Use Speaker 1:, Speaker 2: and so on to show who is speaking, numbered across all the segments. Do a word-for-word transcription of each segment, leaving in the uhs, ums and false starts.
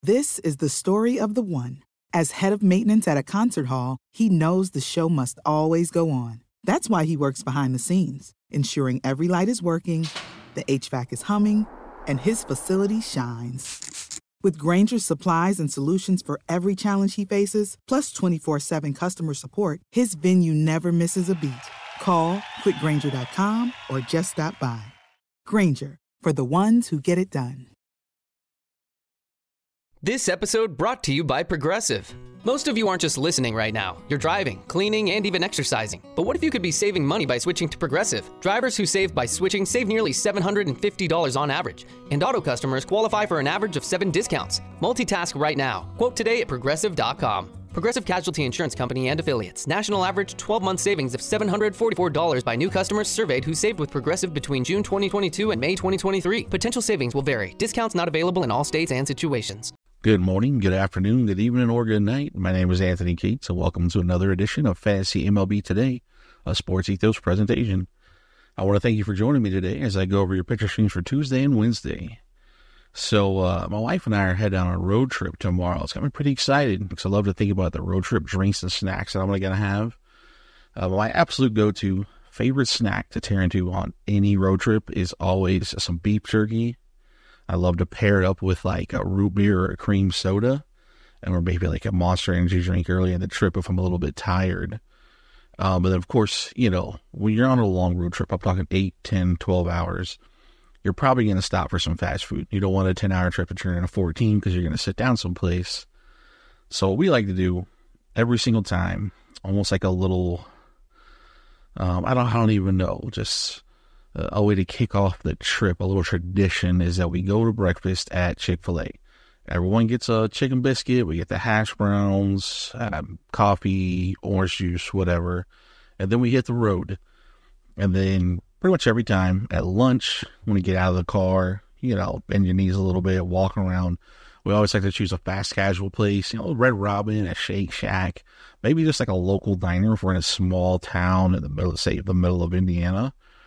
Speaker 1: This is the story of the one. As head of maintenance at a concert hall, he knows the show must always go on. That's why he works behind the scenes, ensuring every light is working, the H V A C is humming, and his facility shines. With Grainger's supplies and solutions for every challenge he faces, plus twenty-four seven customer support, his venue never misses a beat. Call quick grainger dot com or just stop by. Grainger, for the ones who get it done.
Speaker 2: This episode brought to you by Progressive. Most of you aren't just listening right now. You're driving, cleaning, and even exercising. But what if you could be saving money by switching to Progressive? Drivers who save by switching save nearly seven hundred fifty dollars on average. And auto customers qualify for an average of seven discounts. Multitask right now. Quote today at progressive dot com. Progressive Casualty Insurance Company and Affiliates. National average twelve-month savings of seven hundred forty-four dollars by new customers surveyed who saved with Progressive between June twenty twenty-two and May twenty twenty-three. Potential savings will vary. Discounts not available in all states and situations.
Speaker 3: Good morning, good afternoon, good evening, or good night. My name is Anthony Cates, and welcome to another edition of Fantasy M L B Today, a Sports Ethos presentation. I want to thank you for joining me today as I go over your pitcher streams for Tuesday and Wednesday. So, uh, my wife and I are heading on a road trip tomorrow. It's got me pretty excited because I love to think about the road trip drinks and snacks that I'm going to have. Uh, my absolute go-to favorite snack to tear into on any road trip is always some beef jerky. I love to pair it up with like a root beer or a cream soda, and or maybe like a Monster Energy drink early in the trip if I'm a little bit tired. Um, but then, of course, you know, when you're on a long road trip, I'm talking eight, ten, twelve hours, you're probably going to stop for some fast food. You don't want a ten-hour trip to turn into fourteen because you're going to sit down someplace. So what we like to do every single time, almost like a little, um, I don't, I don't even know, just uh, a way to kick off the trip, a little tradition is that we go to breakfast at Chick-fil-A. Everyone gets a chicken biscuit, we get the hash browns, um, coffee, orange juice, whatever, and then we hit the road. And then pretty much every time at lunch, when we get out of the car, you know, bend your knees a little bit, walk around, we always like to choose a fast casual place, you know, Red Robin, a Shake Shack, maybe just like a local diner if we're in a small town in the middle, say, the middle of Indiana.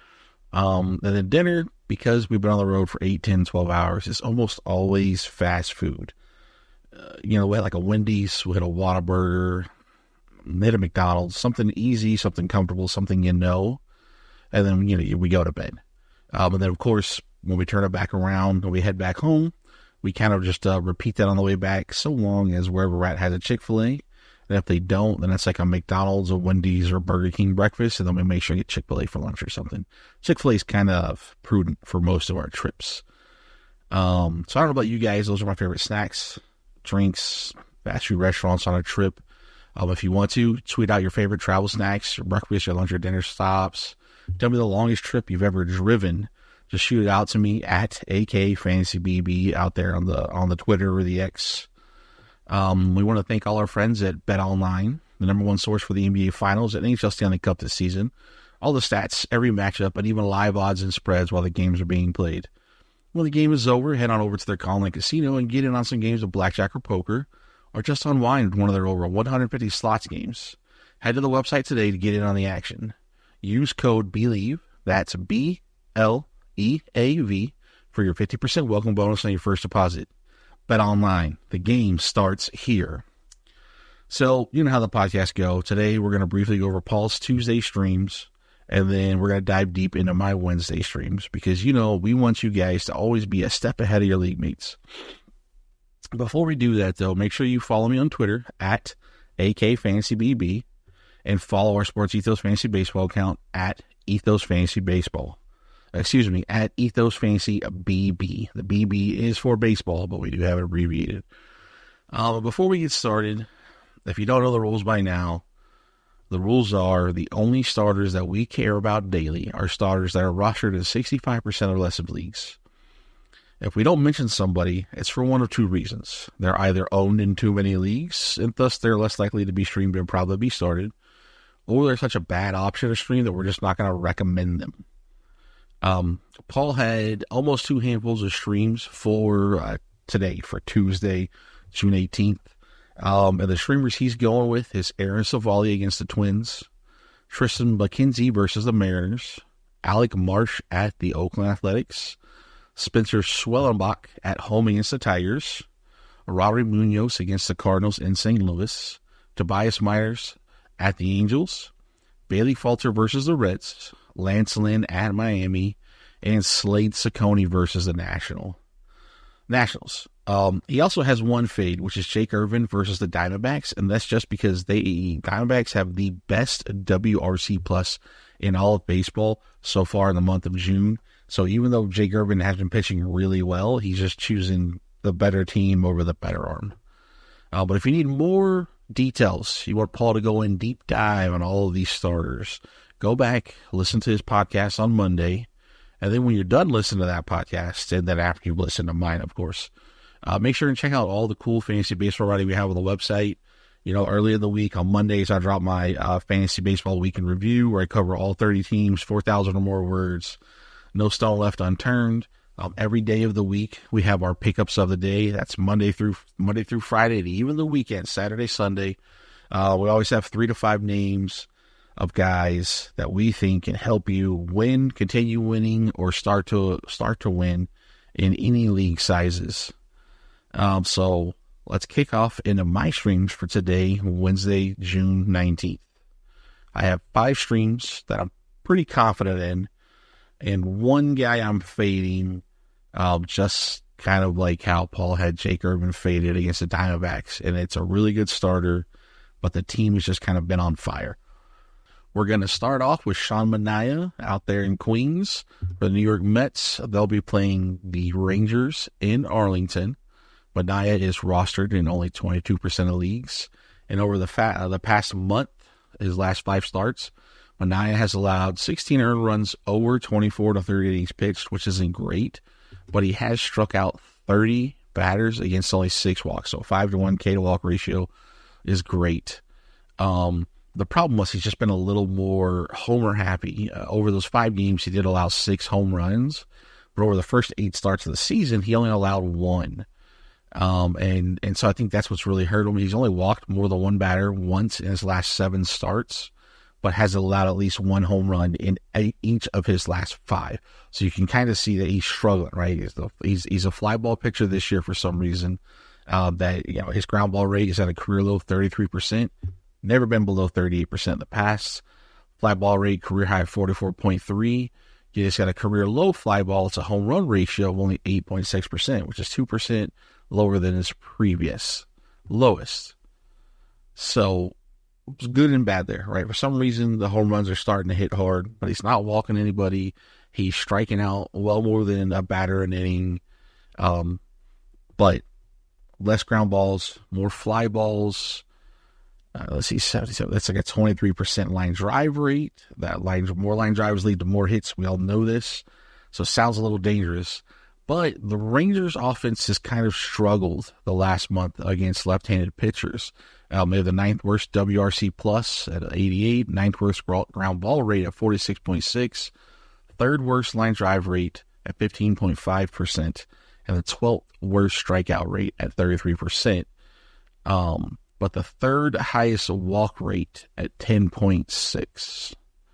Speaker 3: Um, and then dinner, because we've been on the road for eight, ten, twelve hours, it's almost always fast food. Uh, you know, we had like a Wendy's, we had a Whataburger, we had a McDonald's, something easy, something comfortable, something you know. And then, you know, we go to bed. Um, and then, of course, when we turn it back around, when we head back home, we kind of just uh, repeat that on the way back, so long as wherever we're at has a Chick-fil-A. And if they don't, then it's like a McDonald's or Wendy's or Burger King breakfast, and then we make sure to get Chick-fil-A for lunch or something. Chick-fil-A is kind of prudent for most of our trips. Um, so I don't know about you guys. Those are my favorite snacks, drinks, fast food restaurants on a trip. Um, if you want to, tweet out your favorite travel snacks, your breakfast, your lunch, your dinner stops. Tell me the longest trip you've ever driven. Just shoot it out to me at A K Fantasy B B out there on the on the Twitter or the X. Um, we want to thank all our friends at BetOnline, the number one source for the N B A Finals and N H L Stanley Cup this season. All the stats, every matchup, and even live odds and spreads while the games are being played. When the game is over, head on over to their Colony Casino and get in on some games of blackjack or poker, or just unwind with one of their over one hundred fifty slots games. Head to the website today to get in on the action. Use code BELIEVE, that's B L E A V, for your fifty percent welcome bonus on your first deposit. BetOnline, the game starts here. So, you know how the podcasts go. Today, we're going to briefly go over Paul's Tuesday streams, and then we're going to dive deep into my Wednesday streams, because, you know, we want you guys to always be a step ahead of your league mates. Before we do that, though, make sure you follow me on Twitter, at A K Fantasy B B, and follow our Sports Ethos Fantasy Baseball account, at Ethos Fantasy Baseball. Excuse me, at Ethos Fantasy B B. The B B is for baseball, but we do have it abbreviated. Uh, before we get started, if you don't know the rules by now, the rules are the only starters that we care about daily are starters that are rostered in sixty-five percent or less of leagues. If we don't mention somebody, it's for one of two reasons. They're either owned in too many leagues, and thus they're less likely to be streamed and probably be started, or they're such a bad option to stream that we're just not going to recommend them. Um, Paul had almost two handfuls of streams for uh, today, for Tuesday, June eighteenth. Um, and the streamers he's going with is Aaron Savali against the Twins, Tristan McKenzie versus the Mariners, Alec Marsh at the Oakland Athletics, Spencer Schwellenbach at home against the Tigers, Robert Munoz against the Cardinals in Saint Louis. Tobias Myers at the Angels. Bailey Falter versus the Reds. Lance Lynn at Miami. And Slade Ciccone versus the National. Nationals. Um, he also has one fade, which is Jake Irvin versus the Diamondbacks, and that's just because they Diamondbacks have the best W R C plus in all of baseball so far in the month of June. So even though Jake Irvin has been pitching really well, he's just choosing the better team over the better arm. Uh, but if you need more details, you want Paul to go in deep dive on all of these starters, go back, listen to his podcast on Monday, and then when you're done listening to that podcast, and then after you've listened to mine, of course, uh, make sure and check out all the cool fantasy baseball writing we have on the website. You know, early in the week on Mondays, I drop my uh, fantasy baseball week in review where I cover all thirty teams, four thousand or more words, no stone left unturned. Um, every day of the week, we have our pickups of the day. That's Monday through Monday through Friday, and even the weekend, Saturday, Sunday. Uh, we always have three to five names of guys that we think can help you win, continue winning, or start to start to win in any league sizes. Um, so let's kick off into my streams for today, Wednesday, June nineteenth. I have five streams that I'm pretty confident in, and one guy I'm fading, um, just kind of like how Paul had Jake Irvin faded against the Diamondbacks, and it's a really good starter, but the team has just kind of been on fire. We're going to start off with Sean Manaea out there in Queens for the New York Mets. They'll be playing the Rangers in Arlington. Manaea is rostered in only twenty-two percent of leagues. And over the fa- uh, the past month, his last five starts, Manaea has allowed sixteen earned runs over twenty-four to thirty innings pitched, which isn't great. But he has struck out thirty batters against only six walks. So five to one K to walk ratio is great. Um... The problem was he's just been a little more homer happy. Uh, over those five games, he did allow six home runs. But over the first eight starts of the season, he only allowed one. Um, and, and so I think that's what's really hurt him. He's only walked more than one batter once in his last seven starts, but has allowed at least one home run in eight, each of his last five. So you can kind of see that he's struggling, right? He's, the, he's, he's a fly ball pitcher this year for some reason. Uh, that, you know, his ground ball rate is at a career low of thirty-three percent. Never been below thirty-eight percent in the past. Fly ball rate, career high of forty-four point three. You just got a career low fly ball. It's a home run ratio of only eight point six percent, which is two percent lower than his previous lowest. So it's good and bad there, right? For some reason, the home runs are starting to hit hard, but he's not walking anybody. He's striking out well more than a batter an inning. Um, but less ground balls, more fly balls. Uh, let's see, seventy-seven. That's like a twenty-three percent line drive rate. That line, more line drives lead to more hits. We all know this. So it sounds a little dangerous. But the Rangers offense has kind of struggled the last month against left-handed pitchers. Um, they have the ninth worst W R C plus at eighty-eight, ninth worst ground ball rate at forty-six point six, third worst line drive rate at fifteen point five percent, and the twelfth worst strikeout rate at thirty-three percent. Um, but the third highest walk rate at ten point six.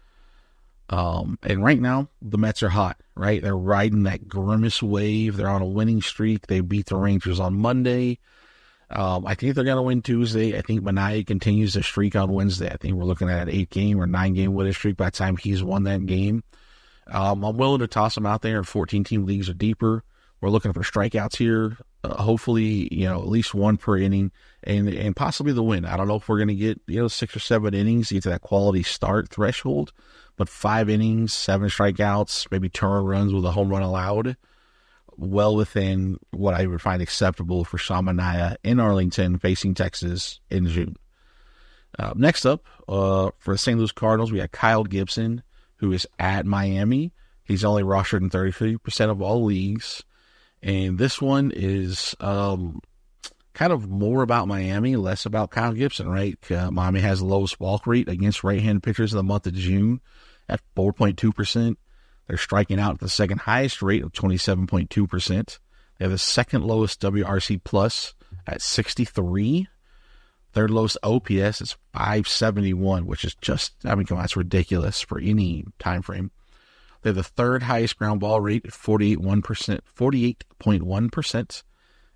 Speaker 3: Um, and right now, the Mets are hot, right? They're riding that grimace wave. They're on a winning streak. They beat the Rangers on Monday. Um, I think they're going to win Tuesday. I think Manaea continues the streak on Wednesday. I think we're looking at an eight-game or nine-game winning streak by the time he's won that game. Um, I'm willing to toss him out there in fourteen-team leagues or deeper. We're looking for strikeouts here. Uh, hopefully, you know, at least one per inning, and and possibly the win. I don't know if we're going to get, you know, six or seven innings to get to that quality start threshold, but five innings, seven strikeouts, maybe turn runs with a home run allowed, well within what I would find acceptable for Sean Manaea in Arlington facing Texas in June. Uh, next up, uh, for the Saint Louis Cardinals, we have Kyle Gibson, who is at Miami. He's only rostered in thirty-three percent of all leagues. And this one is um, kind of more about Miami, less about Kyle Gibson, right? Uh, Miami has the lowest walk rate against right-handed pitchers in the month of June at four point two percent. They're striking out at the second highest rate of twenty-seven point two percent. They have the second lowest W R C plus at sixty-three. Third lowest O P S is five seventy-one, which is just, I mean, come on, that's ridiculous for any time frame. They have the third highest ground ball rate at forty-eight point one percent.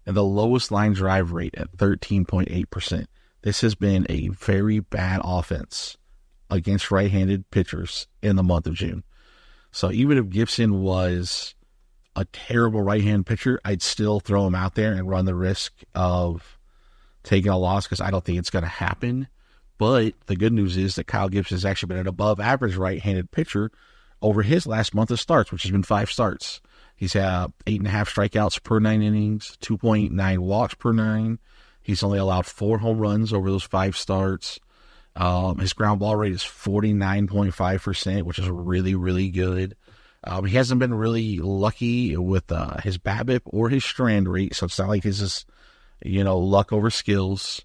Speaker 3: and the lowest line drive rate at thirteen point eight percent. This has been a very bad offense against right-handed pitchers in the month of June. So even if Gibson was a terrible right-hand pitcher, I'd still throw him out there and run the risk of taking a loss because I don't think it's going to happen. But the good news is that Kyle Gibson has actually been an above-average right-handed pitcher over his last month of starts, which has been five starts. He's had eight and a half strikeouts per nine innings, two point nine walks per nine. He's only allowed four home runs over those five starts. Um, his ground ball rate is forty-nine point five percent, which is really, really good. Um, he hasn't been really lucky with uh, his BABIP or his strand rate, so it's not like his is, you know, luck over skills.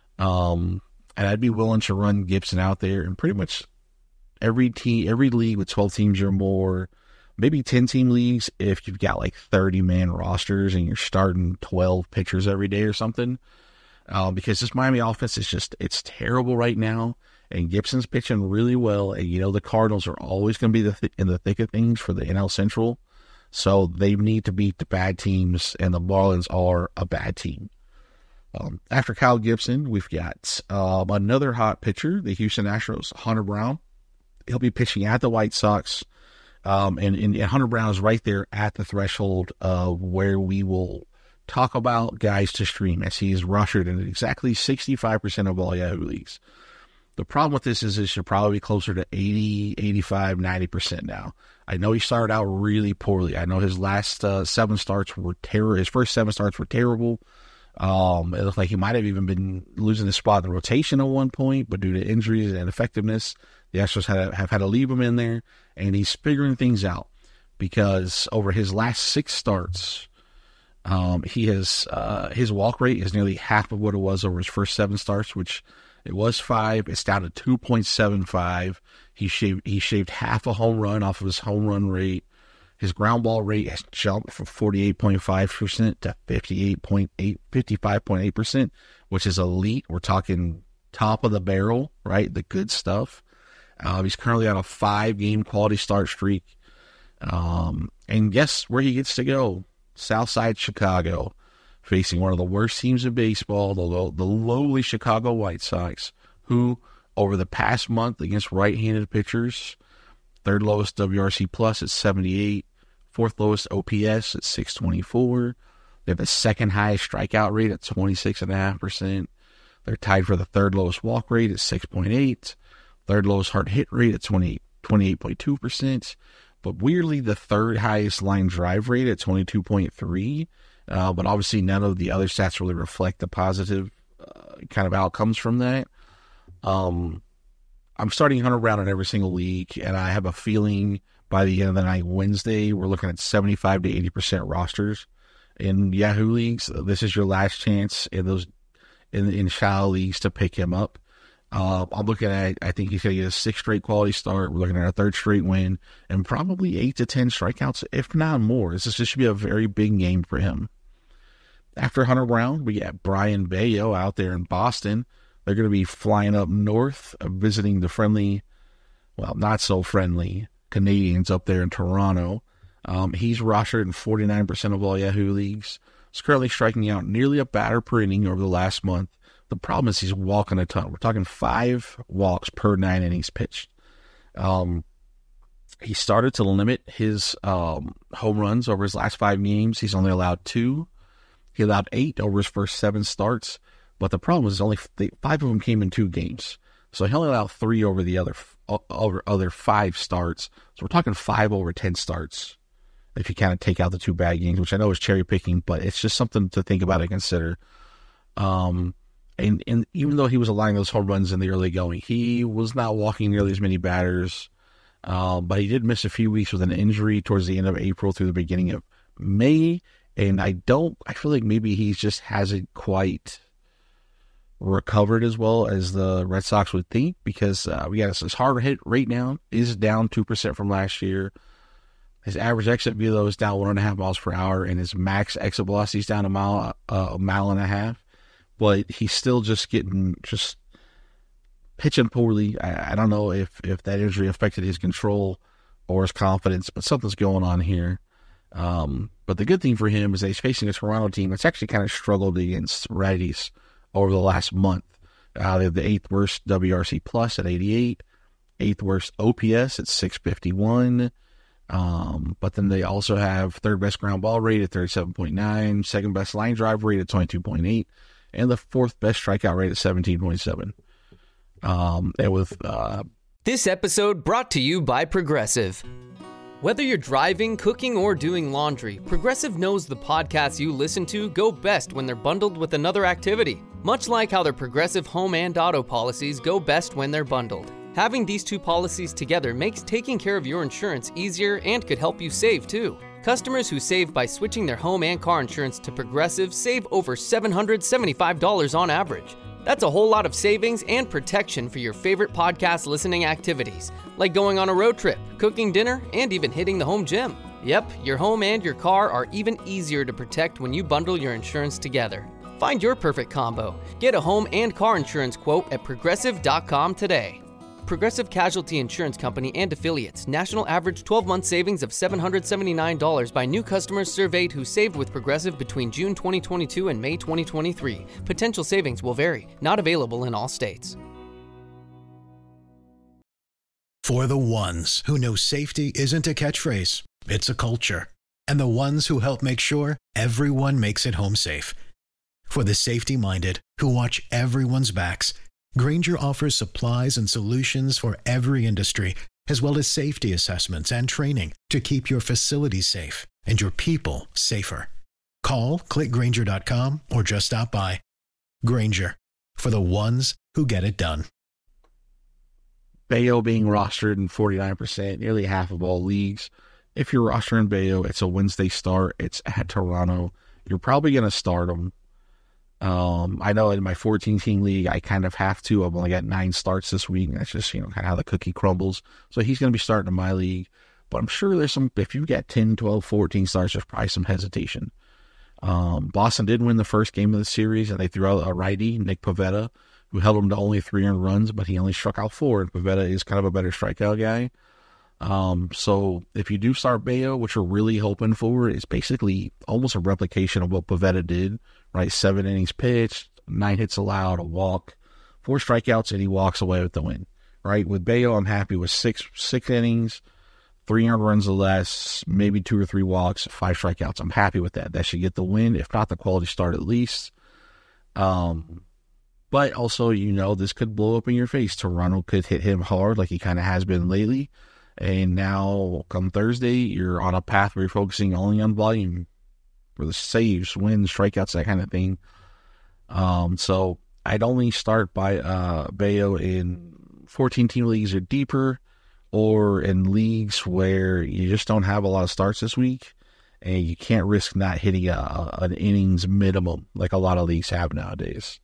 Speaker 3: Um, and I'd be willing to run Gibson out there in pretty much every team, every league with twelve teams or more, maybe ten-team leagues if you've got like thirty-man rosters and you're starting twelve pitchers every day or something. Uh, because this Miami offense is just, it's terrible right now, and Gibson's pitching really well, and you know the Cardinals are always going to be the th- in the thick of things for the N L Central, so they need to beat the bad teams, and the Marlins are a bad team. Um, after Kyle Gibson, we've got um, another hot pitcher, the Houston Astros, Hunter Brown. He'll be pitching at the White Sox, um, and, and, and Hunter Brown is right there at the threshold of where we will talk about guys to stream, as he is rostered in exactly sixty-five percent of all Yahoo leagues. The problem with this is it should probably be closer to eighty, eighty-five, ninety percent now. I know he started out really poorly. I know his last uh, seven starts were terrible. His first seven starts were terrible. Um, it looked like he might have even been losing his spot in the rotation at one point, but due to injuries and ineffectiveness, the Astros had, have had to leave him in there, and he's figuring things out because over his last six starts, Um, he has, uh, his walk rate is nearly half of what it was over his first seven starts, which it was five. It's down to two point seven five. He shaved, he shaved half a home run off of his home run rate. His ground ball rate has jumped from forty-eight point five percent to fifty-eight point eight, fifty-five point eight percent, which is elite. We're talking top of the barrel, right? The good stuff. Uh, he's currently on a five game quality start streak. Um, and guess where he gets to go? Southside Chicago, facing one of the worst teams in baseball, the, low, the lowly Chicago White Sox, who over the past month against right-handed pitchers, third lowest W R C plus at seventy-eight, fourth lowest O P S at six twenty-four. They have the second highest strikeout rate at twenty-six point five percent. They're tied for the third lowest walk rate at six point eight, third lowest hard hit rate at twenty-eight point two percent. But weirdly, the third highest line drive rate at twenty-two point three. Uh, but obviously, none of the other stats really reflect the positive uh, kind of outcomes from that. Um, I'm starting Hunter Brown in every single league, and I have a feeling by the end of the night, Wednesday, we're looking at seventy-five to eighty percent rosters in Yahoo leagues. This is your last chance in those in in shallow leagues to pick him up. Uh, I'm looking at, I think he's going to get a six straight quality start. We're looking at a third straight win and probably eight to ten strikeouts, if not more. This, is, this should be a very big game for him. After Hunter Brown, we got Brian Bayo out there in Boston. They're going to be flying up north, uh, visiting the friendly, well, not so friendly Canadians up there in Toronto. Um, he's rostered in forty-nine percent of all Yahoo leagues. He's currently striking out nearly a batter per inning over the last month. The problem is he's walking a ton. We're talking five walks per nine innings pitched. Um, he started to limit his um, home runs over his last five games. He's only allowed two. He allowed eight over his first seven starts. But the problem is only five of them came in two games. So he only allowed three over the other over other five starts. So we're talking five over ten starts if you kind of take out the two bad games, which I know is cherry picking, but it's just something to think about and consider. Um, And, and even though he was allowing those home runs in the early going, he was not walking nearly as many batters. Uh, but he did miss a few weeks with an injury towards the end of April through the beginning of May. And I don't, I feel like maybe he just hasn't quite recovered as well as the Red Sox would think, because uh, we got his hard hit rate now is down two percent from last year. His average exit velo is down one and a half miles per hour, and his max exit velocity is down a mile, uh, a mile and a half. But he's still just getting, just pitching poorly. I, I don't know if, if that injury affected his control or his confidence, but something's going on here. Um, but the good thing for him is that he's facing a Toronto team that's actually kind of struggled against righties over the last month. Uh, they have the eighth worst W R C plus at eighty-eight, eighth worst O P S at six fifty-one. Um, but then they also have third best ground ball rate at thirty-seven point nine, second best line drive rate at twenty-two point eight, and the fourth best strikeout rate at seventeen point seven. Um, and with uh,
Speaker 2: This episode brought to you by Progressive. Whether you're driving, cooking, or doing laundry, Progressive knows the podcasts you listen to go best when they're bundled with another activity. Much like how their Progressive home and auto policies go best when they're bundled. Having these two policies together makes taking care of your insurance easier and could help you save too. Customers who save by switching their home and car insurance to Progressive save over seven hundred seventy-five dollars on average. That's a whole lot of savings and protection for your favorite podcast listening activities, like going on a road trip, cooking dinner, and even hitting the home gym. Yep, your home and your car are even easier to protect when you bundle your insurance together. Find your perfect combo. Get a home and car insurance quote at progressive dot com today. Progressive Casualty Insurance Company and Affiliates. National average twelve-month savings of seven hundred seventy-nine dollars by new customers surveyed who saved with Progressive between June twenty twenty-two and May twenty twenty-three. Potential savings will vary. Not available in all states.
Speaker 4: For the ones who know safety isn't a catchphrase, it's a culture. And the ones who help make sure everyone makes it home safe. For the safety-minded who watch everyone's backs, Grainger offers supplies and solutions for every industry, as well as safety assessments and training to keep your facilities safe and your people safer. Call, click Grainger dot com, or just stop by. Grainger, for the ones who get it done.
Speaker 3: Bello being rostered in forty-nine percent, nearly half of all leagues. If you're rostering Bello, it's a Wednesday start. It's at Toronto. You're probably going to start him. Um, I know in my fourteen-team league, I kind of have to. I've only got nine starts this week. That's just, you know, kind of how the cookie crumbles. So he's going to be starting in my league. But I'm sure there's some, if you get ten, twelve, fourteen starts, there's probably some hesitation. Um, Boston did win the first game of the series, and they threw out a righty, Nick Pivetta, who held him to only three earned runs, but he only struck out four. And Pivetta is kind of a better strikeout guy. Um, so if you do start Bello, what you're really hoping for is basically almost a replication of what Pivetta did, right? Seven innings pitched, nine hits allowed, a walk, four strikeouts, and he walks away with the win, right? With Bello, I'm happy with six, six innings, three earned runs or less, maybe two or three walks, five strikeouts. I'm happy with that. That should get the win, if not the quality start at least. Um, but also, you know, this could blow up in your face. Toronto could hit him hard like he kind of has been lately. And now, come Thursday, you're on a path where you're focusing only on volume for the saves, wins, strikeouts, that kind of thing. Um, so I'd only start by uh, Bello in fourteen-team leagues or deeper, or in leagues where you just don't have a lot of starts this week, and you can't risk not hitting a, a, an innings minimum like a lot of leagues have nowadays.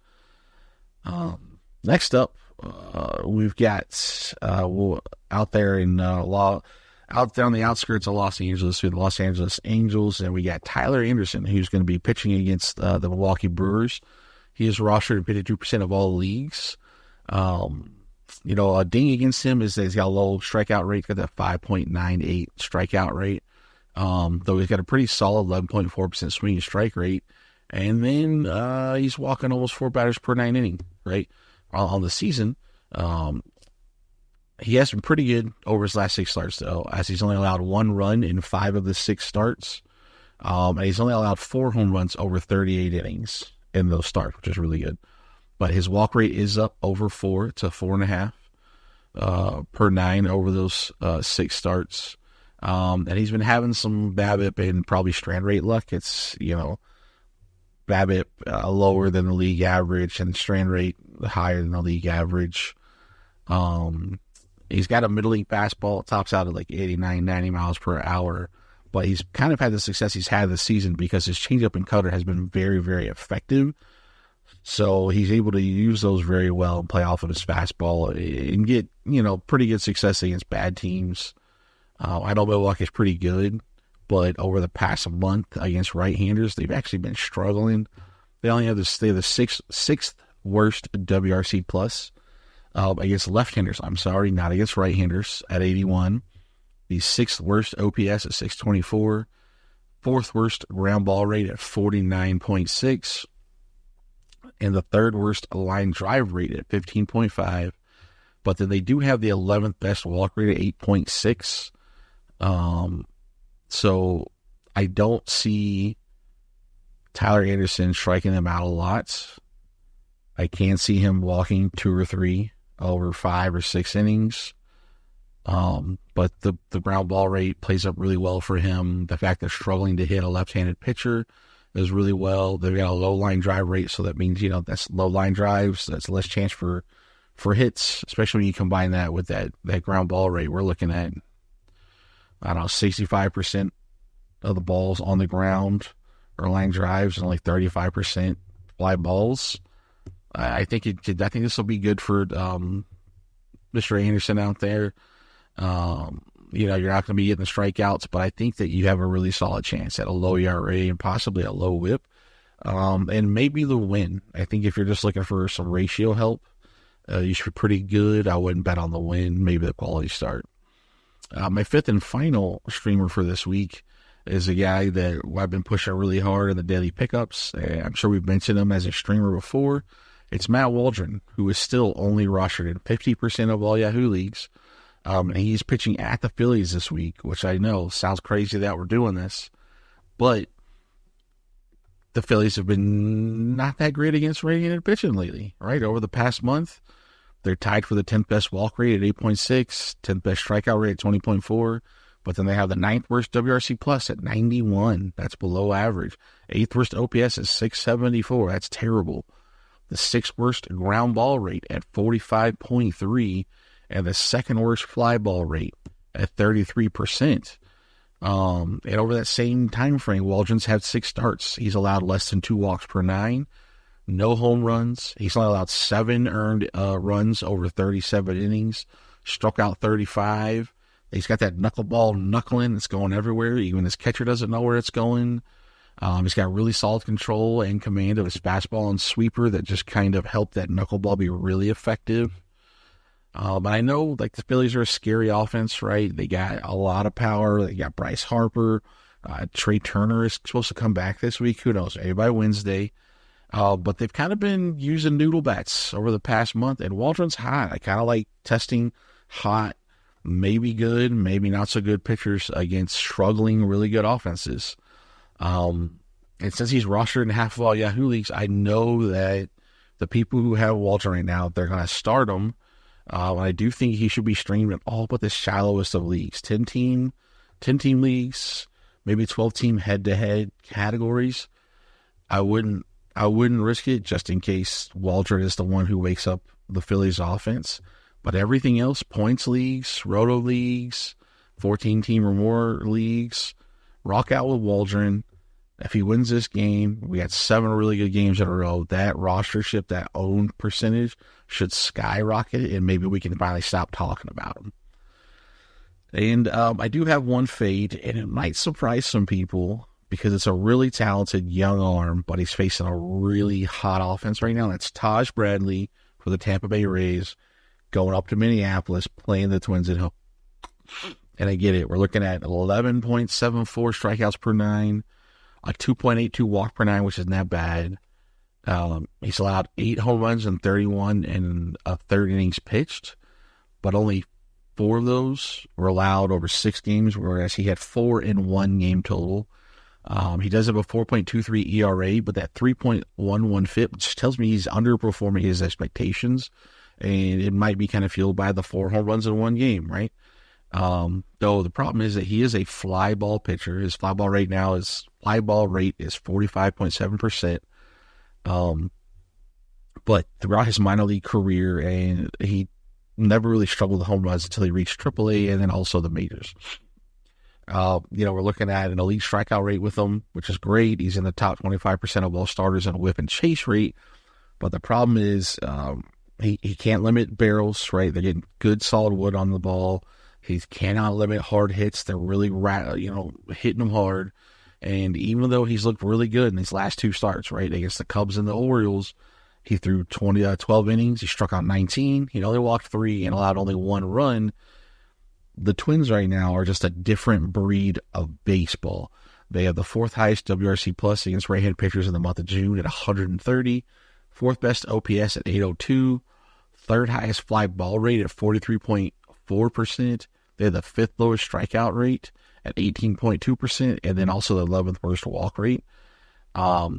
Speaker 3: Um, next up, uh, we've got uh, we'll, out there in uh, law, out there on the outskirts of Los Angeles, with the Los Angeles Angels, and we got Tyler Anderson, who's going to be pitching against uh, the Milwaukee Brewers. He is rostered in fifty-two percent of all leagues. Um, you know, a ding against him is that he's got a low strikeout rate, got that five point nine eight strikeout rate. Um, though he's got a pretty solid eleven point four percent swing and strike rate. And then uh, he's walking almost four batters per nine inning, right? On, on the season, um, he has been pretty good over his last six starts, though, as he's only allowed one run in five of the six starts. Um, and he's only allowed four home runs over thirty-eight innings in those starts, which is really good. But his walk rate is up over four to four and a half uh, per nine over those uh, six starts. Um, and he's been having some BABIP and probably strand rate luck. It's, you know, BABIP uh, lower than the league average and strand rate higher than the league average. Um, he's got a middling fastball. It tops out at like eighty-nine, ninety miles per hour. But he's kind of had the success he's had this season because his changeup and cutter has been very, very effective. So he's able to use those very well and play off of his fastball and get, you know, pretty good success against bad teams. Uh, I know Milwaukee's pretty good, but over the past month against right-handers, they've actually been struggling. They only have this, they have the sixth, sixth worst W R C plus uh, against left-handers. I'm sorry, not against right-handers at eighty-one. The sixth worst O P S at six twenty-four. fourth worst ground ball rate at forty-nine point six, and the third worst line drive rate at fifteen point five. But then they do have the eleventh best walk rate at eight point six. Um, so I don't see Tyler Anderson striking them out a lot. I can see him walking two or three over five or six innings. Um, but the, the ground ball rate plays up really well for him. The fact they're struggling to hit a left-handed pitcher is really well. They've got a low line drive rate, so that means, you know, that's low line drives. That's less chance for, for hits, especially when you combine that with that, that ground ball rate. We're looking at, I don't know, sixty-five percent of the balls on the ground are line drives and only thirty-five percent fly balls. I think it could, I think this will be good for um, Mister Anderson out there. Um, you know, you're not going to be getting the strikeouts, but I think that you have a really solid chance at a low E R A and possibly a low whip. Um, and maybe the win. I think if you're just looking for some ratio help, uh, you should be pretty good. I wouldn't bet on the win, maybe the quality start. Uh, my fifth and final streamer for this week is a guy that I've been pushing really hard in the daily pickups. I'm sure we've mentioned him as a streamer before. It's Matt Waldron, who is still only rostered in fifty percent of all Yahoo leagues. Um, and he's pitching at the Phillies this week, which I know sounds crazy that we're doing this. But the Phillies have been not that great against right-handed pitching lately, right? Over the past month, they're tied for the tenth best walk rate at eight point six, tenth best strikeout rate at twenty point four. But then they have the ninth worst W R C plus at ninety-one. That's below average. eighth worst O P S at six seventy-four. That's terrible. The sixth worst ground ball rate at forty-five point three, and the second worst fly ball rate at thirty-three percent. Um, and over that same time frame, Waldron's had six starts. He's allowed less than two walks per nine, no home runs. He's only allowed seven earned uh, runs over thirty-seven innings, struck out thirty-five. He's got that knuckleball knuckling that's going everywhere. Even his catcher doesn't know where it's going. Um, he's got really solid control and command of his fastball and sweeper that just kind of helped that knuckleball be really effective. Uh, but I know, like, the Phillies are a scary offense, right? They got a lot of power. They got Bryce Harper. Uh, Trey Turner is supposed to come back this week. Who knows? Maybe by Wednesday. Uh, but they've kind of been using noodle bats over the past month, and Waldron's hot. I kind of like testing hot, maybe good, maybe not so good pitchers against struggling, really good offenses. Um, and since he's rostered in half of all Yahoo leagues, I know that the people who have Waldron right now, they're going to start him. Uh, I do think he should be streamed in all but the shallowest of leagues. ten team, ten team leagues, maybe twelve team head-to-head categories. I wouldn't, I wouldn't risk it just in case Waldron is the one who wakes up the Phillies offense. But everything else, points leagues, roto leagues, fourteen team or more leagues, rock out with Waldron. If he wins this game, we had seven really good games in a row. That rostership, that own percentage should skyrocket, and maybe we can finally stop talking about him. And um, I do have one fade, and it might surprise some people because it's a really talented young arm, but he's facing a really hot offense right now. That's Taj Bradley for the Tampa Bay Rays going up to Minneapolis, playing the Twins at home. And I get it. We're looking at eleven point seven four strikeouts per nine, a two point eight two walk per nine, which is not bad. Um, he's allowed eight home runs and thirty-one and a third innings pitched, but only four of those were allowed over six games, whereas he had four in one game total. Um, he does have a four point two three E R A, but that three point one one F I P just tells me he's underperforming his expectations, and it might be kind of fueled by the four home runs in one game, right? Um, though the problem is that he is a fly ball pitcher. His fly ball rate now is fly ball rate is forty-five point seven percent. Um, but throughout his minor league career, and he never really struggled with home runs until he reached triple A and then also the majors. Uh, you know, we're looking at an elite strikeout rate with him, which is great. He's in the top twenty-five percent of all starters in whip and chase rate. But the problem is, um, he, he can't limit barrels, right? They're getting good solid wood on the ball. He cannot limit hard hits. They're really, you know, hitting him hard. And even though he's looked really good in these last two starts, right, against the Cubs and the Orioles, he threw twenty, uh, twelve innings. He struck out nineteen. He only walked three and allowed only one run. The Twins right now are just a different breed of baseball. They have the fourth highest W R C plus against right-handed pitchers in the month of June at one hundred thirty, fourth best O P S at eight oh two, third highest fly ball rate at forty-three point four percent. They have the fifth lowest strikeout rate at eighteen point two percent, and then also the eleventh worst walk rate. Um,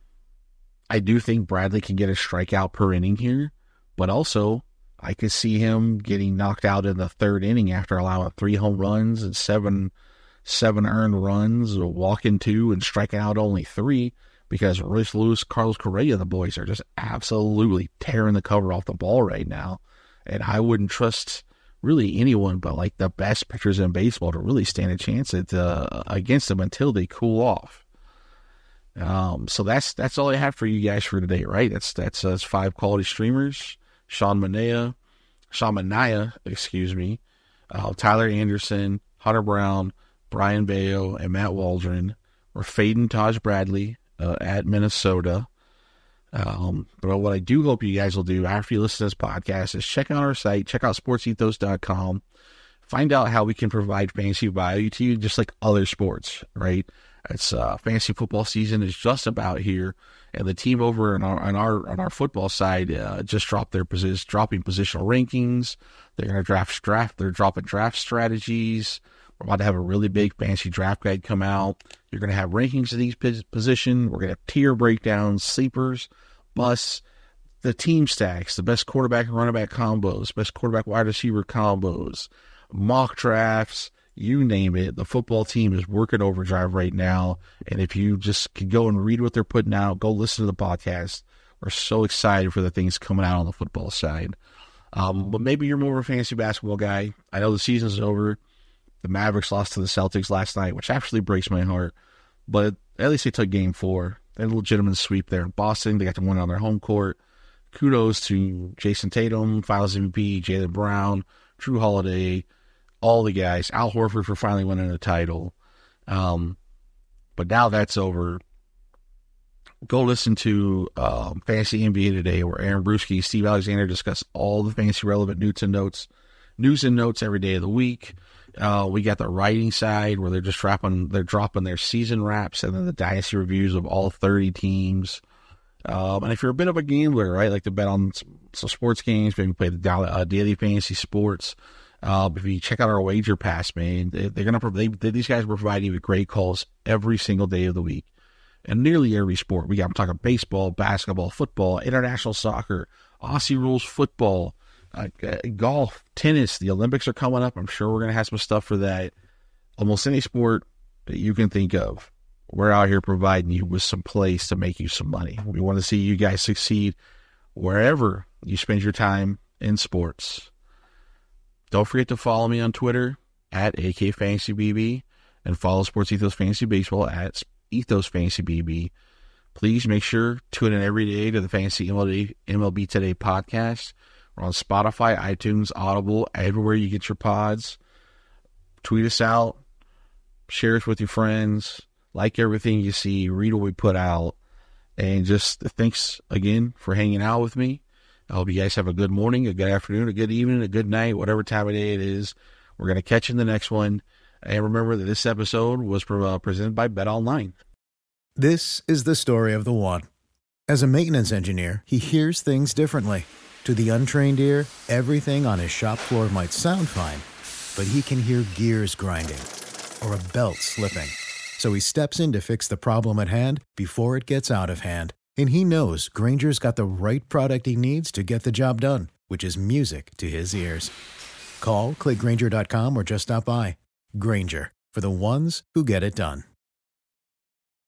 Speaker 3: I do think Bradley can get a strikeout per inning here, but also I could see him getting knocked out in the third inning after allowing three home runs and seven seven earned runs, walking two and striking out only three, because Royce Lewis, Carlos Correa, the boys are just absolutely tearing the cover off the ball right now. And I wouldn't trust really anyone but like the best pitchers in baseball to really stand a chance at uh, against them until they cool off. Um, so that's that's all I have for you guys for today, right? That's that's uh, five quality streamers: Sean Manaea, Sean Manaea, excuse me, uh, Tyler Anderson, Hunter Brown, Brian Bayo, and Matt Waldron. We're fading Taj Bradley uh, at Minnesota. Um, but what I do hope you guys will do after you listen to this podcast is check out our site, check out sports ethos dot com, find out how we can provide fantasy value to you just like other sports, right? It's uh, fantasy football season is just about here, and the team over on our on our, on our football side uh, just dropped their position, dropping positional rankings. They're going to draft draft. They're dropping draft strategies. We're about to have a really big fantasy draft guide come out. You're going to have rankings of these positions. We're going to have tier breakdowns, sleepers, busts, the team stacks, the best quarterback and running back combos, best quarterback wide receiver combos, mock drafts. You name it, the football team is working overdrive right now. And if you just can go and read what they're putting out, go listen to the podcast. We're so excited for the things coming out on the football side. Um, but maybe you're more of a fantasy basketball guy. I know the season's over. The Mavericks lost to the Celtics last night, which actually breaks my heart. But at least they took game four. They had a legitimate sweep there in Boston. They got to win on their home court. Kudos to Jason Tatum, Finals M V P, Jaylen Brown, Drew Holiday, all the guys, Al Horford for finally winning a title. Um, but now that's over. Go listen to um, Fantasy N B A Today, where Aaron Brewski, Steve Alexander discuss all the fantasy relevant news and notes, news and notes every day of the week. Uh, we got the writing side where they're just dropping, they're dropping their season wraps and then the dynasty reviews of all thirty teams. Um, and if you're a bit of a gambler, right, like to bet on some, some sports games, maybe play the uh, daily fantasy sports. Uh, if you check out our wager pass, man, they, they're gonna they, they, these guys will provide you with great calls every single day of the week, and nearly every sport. We got I'm talking baseball, basketball, football, international soccer, Aussie rules football, uh, golf, tennis. The Olympics are coming up. I'm sure we're gonna have some stuff for that. Almost any sport that you can think of, we're out here providing you with some place to make you some money. We want to see you guys succeed wherever you spend your time in sports. Don't forget to follow me on Twitter at A K Fantasy B B and follow Sports Ethos Fantasy Baseball at Ethos Fantasy B B. Please make sure to tune in every day to the Fantasy M L B, M L B Today podcast. We're on Spotify, iTunes, Audible, everywhere you get your pods. Tweet us out, share us with your friends, like everything you see, read what we put out, and just thanks again for hanging out with me. I hope you guys have a good morning, a good afternoon, a good evening, a good night, whatever time of day it is. We're going to catch you in the next one. And remember that this episode was uh, presented by BetOnline.
Speaker 4: This is the story of the one. As a maintenance engineer, he hears things differently. To the untrained ear, everything on his shop floor might sound fine, but he can hear gears grinding or a belt slipping. So he steps in to fix the problem at hand before it gets out of hand. And he knows Grainger's got the right product he needs to get the job done, which is music to his ears. Call, click Grainger dot com, or just stop by. Grainger, for the ones who get it done.